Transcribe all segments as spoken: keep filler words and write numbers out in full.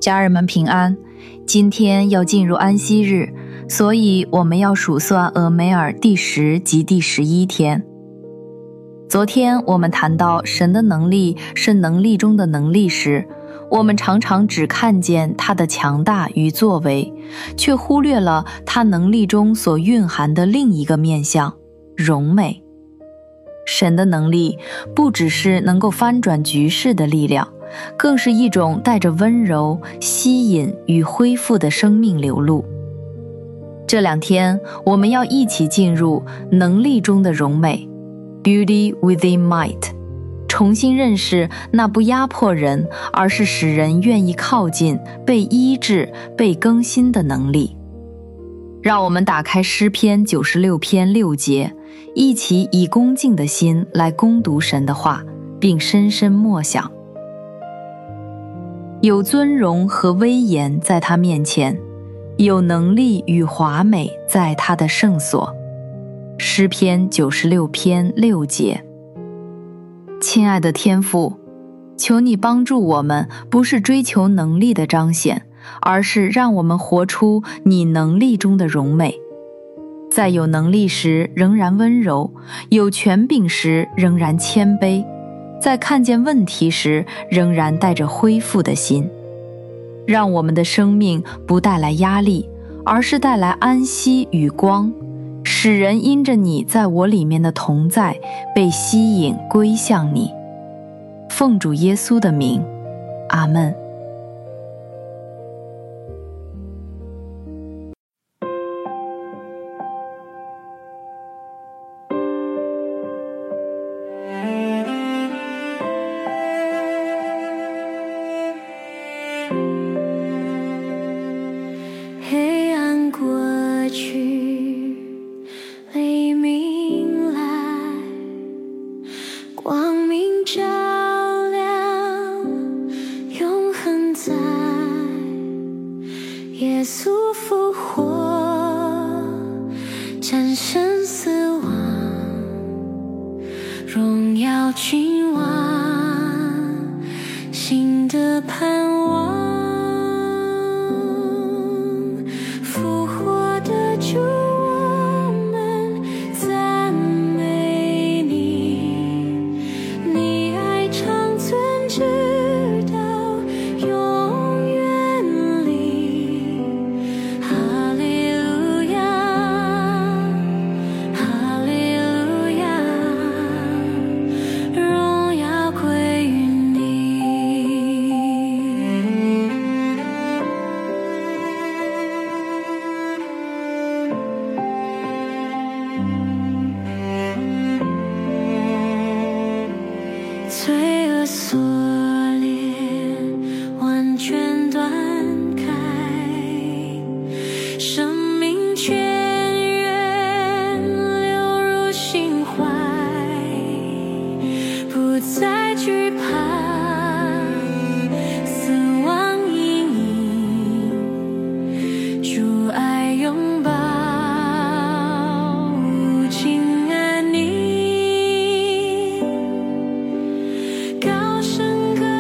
家人们平安，今天要进入安息日，所以我们要数算俄梅尔第十及第十一天。昨天我们谈到神的能力是能力中的能力时，我们常常只看见他的强大与作为，却忽略了他能力中所蕴含的另一个面向——荣美。神的能力不只是能够翻转局势的力量，更是一种带着温柔、吸引与恢复的生命流露。这两天我们要一起进入能力中的荣美 Beauty within might， 重新认识那不压迫人，而是使人愿意靠近、被医治、被更新的能力。让我们打开诗篇九十六篇六节，一起以恭敬的心来攻读神的话，并深深默想。有尊荣和威严在他面前，有能力与华美在他的圣所。诗篇九十六篇六节。亲爱的天父，求你帮助我们，不是追求能力的彰显，而是让我们活出你能力中的荣美。在有能力时仍然温柔，有权柄时仍然谦卑，在看见问题时仍然带着恢复的心。让我们的生命不带来压力，而是带来安息与光，使人因着你在我里面的同在被吸引归向你。奉主耶稣的名，阿们。 黑暗过去，黎明来，光明照亮，永恒在。耶稣复活，战胜死亡，荣耀君王，新的盼望。罪恶锁链完全断开，生命泉源流入心怀，不再惧怕死亡阴影，主爱拥抱无尽安宁。高声歌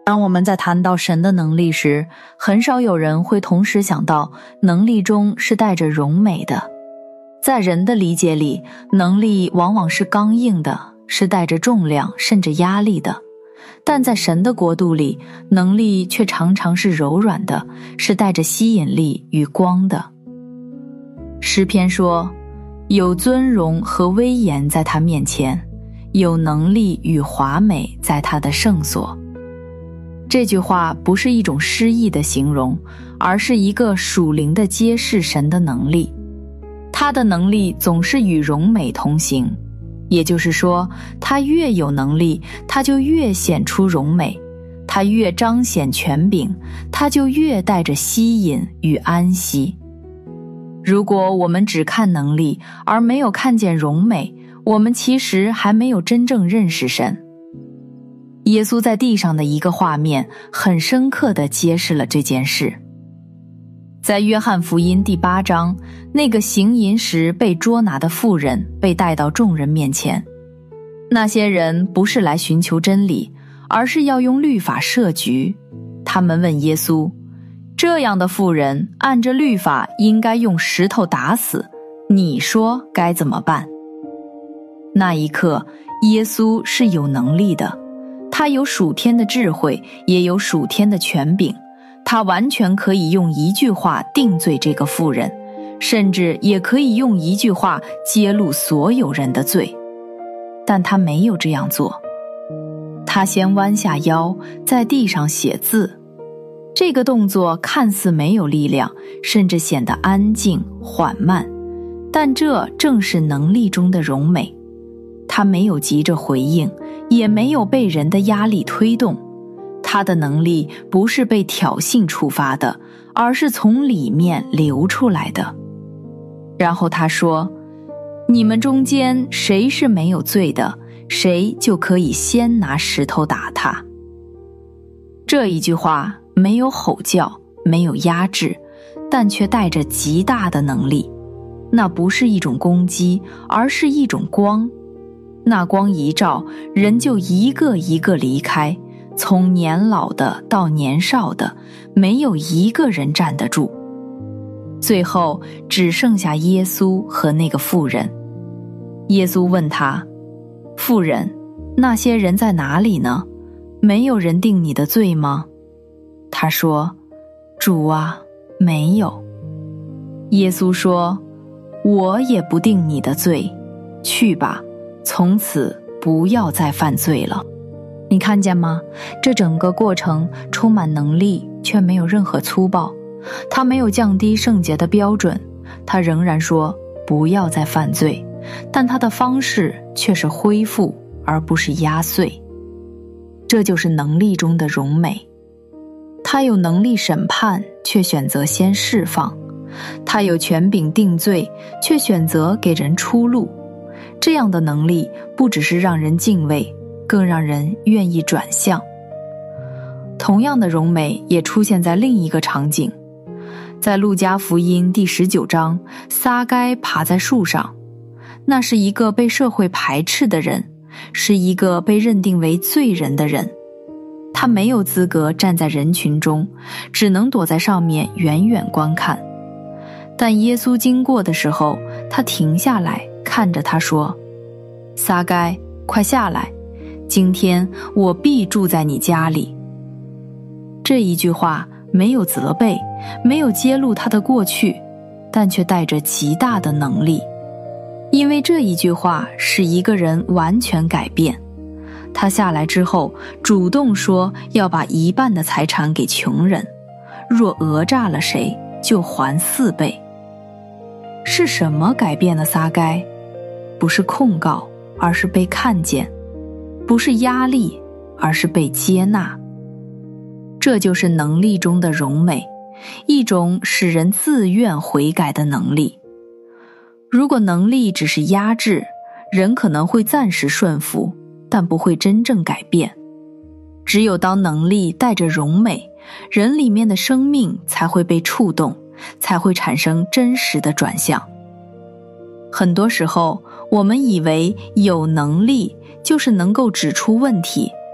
当我们在谈到神的能力时，很少有人会同时想到能力中是带着荣美的。在人的理解里，能力往往是刚硬的，是带着重量甚至压力的。但在神的国度里，能力却常常是柔软的，是带着吸引力与光的。诗篇说，有尊荣和威严在他面前，有能力与华美在他的圣所。这句话不是一种诗意的形容，而是一个属灵的揭示神的能力。他的能力总是与荣美同行，也就是说，他越有能力，他就越显出荣美；他越彰显权柄，他就越带着吸引与安息。如果我们只看能力，而没有看见荣美，我们其实还没有真正认识神。耶稣在地上的一个画面，很深刻地揭示了这件事。在约翰福音第八章，那个行淫时被捉拿的妇人被带到众人面前。那些人不是来寻求真理，而是要用律法设局。他们问耶稣，这样的妇人按着律法应该用石头打死，你说该怎么办？那一刻，耶稣是有能力的，他有属天的智慧，也有属天的权柄，他完全可以用一句话定罪这个妇人，甚至也可以用一句话揭露所有人的罪。但他没有这样做，他先弯下腰，在地上写字。这个动作看似没有力量，甚至显得安静缓慢，但这正是能力中的荣美。他没有急着回应，也没有被人的压力推动，他的能力不是被挑衅触发的，而是从里面流出来的。然后他说，你们中间谁是没有罪的，谁就可以先拿石头打他。这一句话没有吼叫，没有压制，但却带着极大的能力。那不是一种攻击，而是一种光。那光一照，人就一个一个离开，从年老的到年少的，没有一个人站得住。最后只剩下耶稣和那个妇人。耶稣问他，妇人，那些人在哪里呢？没有人定你的罪吗？他说，主啊，没有。耶稣说，我也不定你的罪，去吧，从此不要再犯罪了。你看见吗？这整个过程充满能力，却没有任何粗暴。他没有降低圣洁的标准，他仍然说不要再犯罪，但他的方式却是恢复，而不是压碎。这就是能力中的荣美。他有能力审判，却选择先释放；他有权柄定罪，却选择给人出路。这样的能力不只是让人敬畏，更让人愿意转向。同样的荣美也出现在另一个场景，在路加福音第十九章，撒该爬在树上。那是一个被社会排斥的人，是一个被认定为罪人的人。他没有资格站在人群中，只能躲在上面远远观看。但耶稣经过的时候，他停下来看着他说，撒该，快下来，今天我必住在你家里。这一句话没有责备，没有揭露他的过去，但却带着极大的能力。因为这一句话使一个人完全改变。他下来之后，主动说要把一半的财产给穷人，若讹诈了谁，就还四倍。是什么改变了撒该？不是控告，而是被看见；不是压力，而是被接纳。这就是能力中的荣美，一种使人自愿悔改的能力。如果能力只是压制，人可能会暂时顺服，但不会真正改变。只有当能力带着荣美，人里面的生命才会被触动，才会产生真实的转向。很多时候，我们以为有能力就是能够指出问题，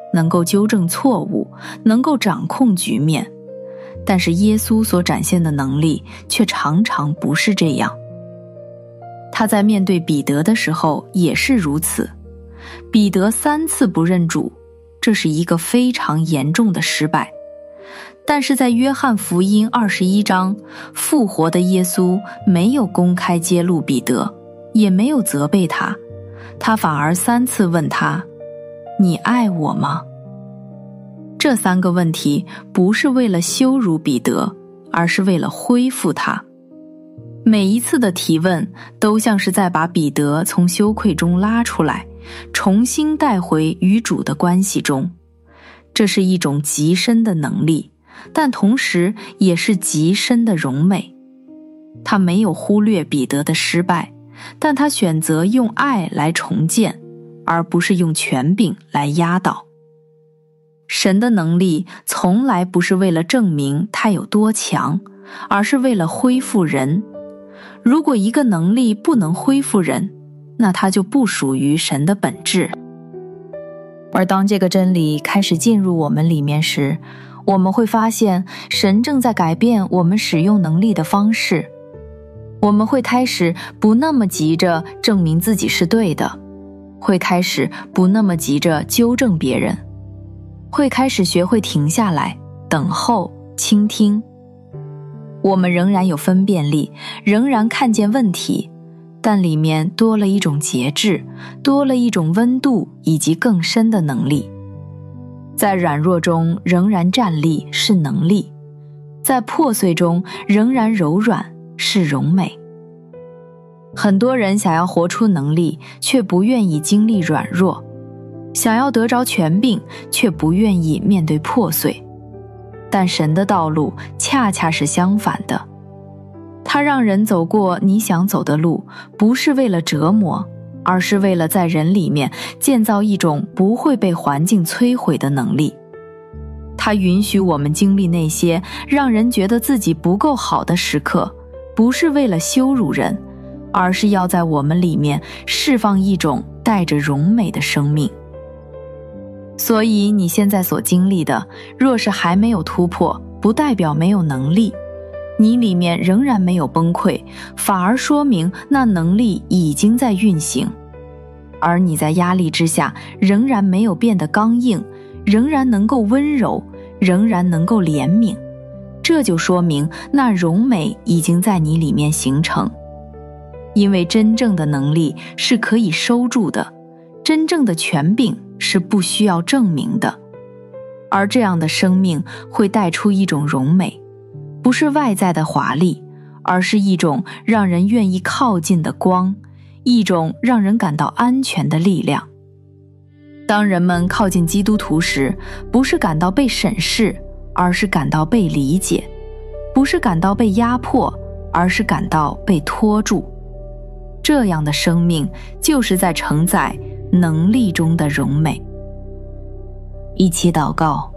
能够纠正错误，能够掌控局面。但是耶稣所展现的能力却常常不是这样。他在面对彼得的时候也是如此。彼得三次不认主，这是一个非常严重的失败。但是在约翰福音二十一章，复活的耶稣没有公开揭露彼得，也没有责备他，他反而三次问他：你爱我吗？这三个问题不是为了羞辱彼得，而是为了恢复他。每一次的提问都像是在把彼得从羞愧中拉出来，重新带回与主的关系中。这是一种极深的能力，但同时也是极深的荣美。他没有忽略彼得的失败，但他选择用爱来重建，而不是用权柄来压倒。神的能力从来不是为了证明他有多强，而是为了恢复人。如果一个能力不能恢复人，那它就不属于神的本质。而当这个真理开始进入我们里面时，我们会发现神正在改变我们使用能力的方式。我们会开始不那么急着证明自己是对的，会开始不那么急着纠正别人，会开始学会停下来，等候，倾听。我们仍然有分辨力，仍然看见问题，但里面多了一种节制，多了一种温度以及更深的能力。在软弱中仍然站立是能力，在破碎中仍然柔软是荣美。很多人想要活出能力，却不愿意经历软弱，想要得着权柄，却不愿意面对破碎。但神的道路恰恰是相反的，他让人走过你想走的路，不是为了折磨，而是为了在人里面建造一种不会被环境摧毁的能力。他允许我们经历那些让人觉得自己不够好的时刻，不是为了羞辱人，而是要在我们里面释放一种带着荣美的生命。所以你现在所经历的，若是还没有突破，不代表没有能力。你里面仍然没有崩溃，反而说明那能力已经在运行。而你在压力之下，仍然没有变得刚硬，仍然能够温柔，仍然能够怜悯。这就说明那荣美已经在你里面形成。因为真正的能力是可以收住的，真正的权柄是不需要证明的。而这样的生命会带出一种荣美，不是外在的华丽，而是一种让人愿意靠近的光，一种让人感到安全的力量。当人们靠近基督徒时，不是感到被审视，而是感到被理解；不是感到被压迫，而是感到被托住。这样的生命就是在承载能力中的荣美。一起祷告。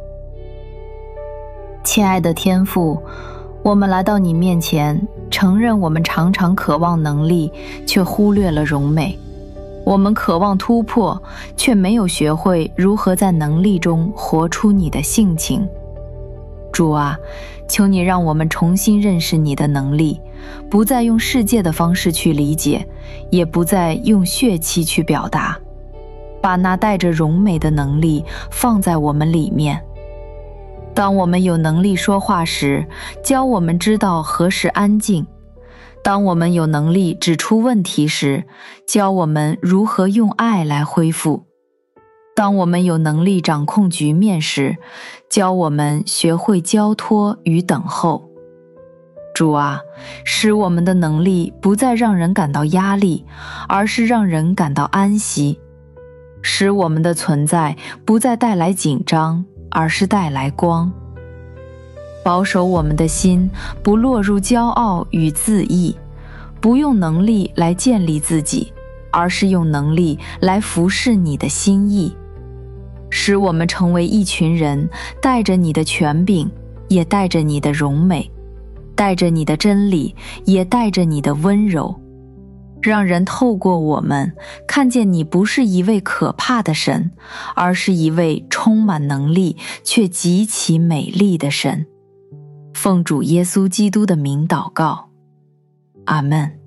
亲爱的天父，我们来到你面前，承认我们常常渴望能力，却忽略了荣美。我们渴望突破，却没有学会如何在能力中活出你的性情。主啊，求你让我们重新认识你的能力，不再用世界的方式去理解，也不再用血气去表达，把那带着荣美的能力放在我们里面。当我们有能力说话时，教我们知道何时安静；当我们有能力指出问题时，教我们如何用爱来恢复；当我们有能力掌控局面时，教我们学会交托与等候。主啊，使我们的能力不再让人感到压力，而是让人感到安息；使我们的存在不再带来紧张，而是带来光。保守我们的心不落入骄傲与自义，不用能力来建立自己，而是用能力来服侍你的心意。使我们成为一群人，带着你的权柄，也带着你的荣美，带着你的真理，也带着你的温柔。 让人透过我们看见你不是一位可怕的神，而是一位充满能力却极其美丽的神。奉主耶稣基督的名祷告，阿们。